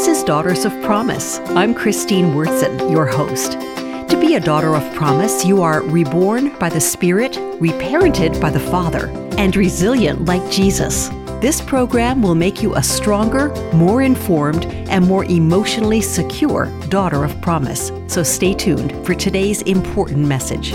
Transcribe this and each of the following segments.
This is Daughters of Promise. I'm Christine Wurtzen, your host. To be a daughter of promise, you are reborn by the Spirit, reparented by the Father, and resilient like Jesus. This program will make you a stronger, more informed, and more emotionally secure daughter of promise. So stay tuned for today's important message.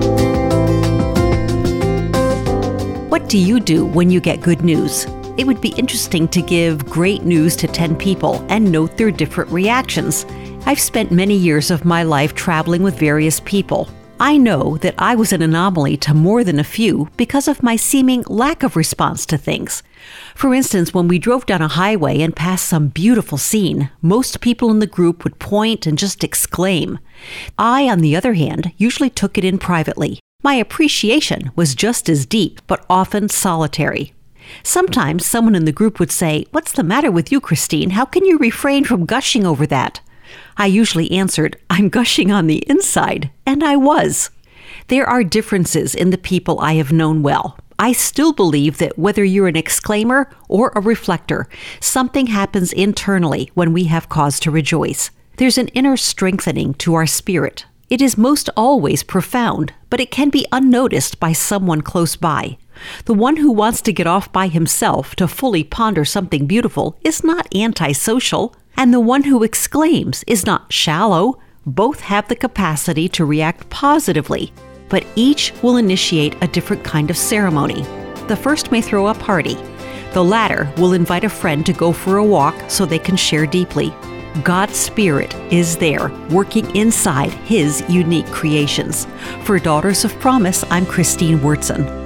What do you do when you get good news? It would be interesting to give great news to 10 people and note their different reactions. I've spent many years of my life traveling with various people. I know that I was an anomaly to more than a few because of my seeming lack of response to things. For instance, when we drove down a highway and passed some beautiful scene, most people in the group would point and just exclaim. I, on the other hand, usually took it in privately. My appreciation was just as deep, but often solitary. Sometimes someone in the group would say, "What's the matter with you, Christine? How can you refrain from gushing over that?" I usually answered, "I'm gushing on the inside," and I was. There are differences in the people I have known well. I still believe that whether you're an exclaimer or a reflector, something happens internally when we have cause to rejoice. There's an inner strengthening to our spirit. It is most always profound, but it can be unnoticed by someone close by. The one who wants to get off by himself to fully ponder something beautiful is not antisocial, and the one who exclaims is not shallow. Both have the capacity to react positively, but each will initiate a different kind of ceremony. The first may throw a party. The latter will invite a friend to go for a walk so they can share deeply. God's Spirit is there, working inside His unique creations. For Daughters of Promise, I'm Christine Wurtzen.